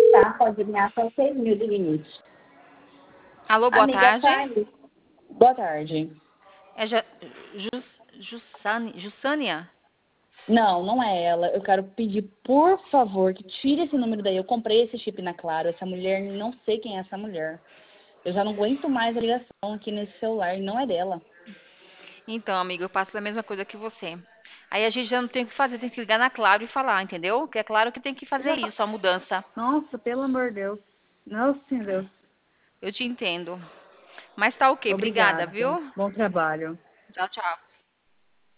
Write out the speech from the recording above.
tá? Pode ganhar até 6.000 de limite. Alô, boa Amiga, tarde. Thales, boa tarde. É Jussânia? Não, não é ela. Eu quero pedir, por favor, que tire esse número daí. Eu comprei esse chip na Claro. Essa mulher, não sei quem é essa mulher. Eu já não aguento mais a ligação aqui nesse celular. Não é dela. Então, amiga, eu passo a mesma coisa que você. Aí a gente já não tem o que fazer, tem que ligar na Claro e falar, entendeu? Que é claro que tem que fazer isso, a mudança. Nossa, pelo amor de Deus. Nossa, meu Deus. Eu te entendo. Mas tá ok, obrigada, Obrigada. viu? Bom trabalho. Tchau, tchau.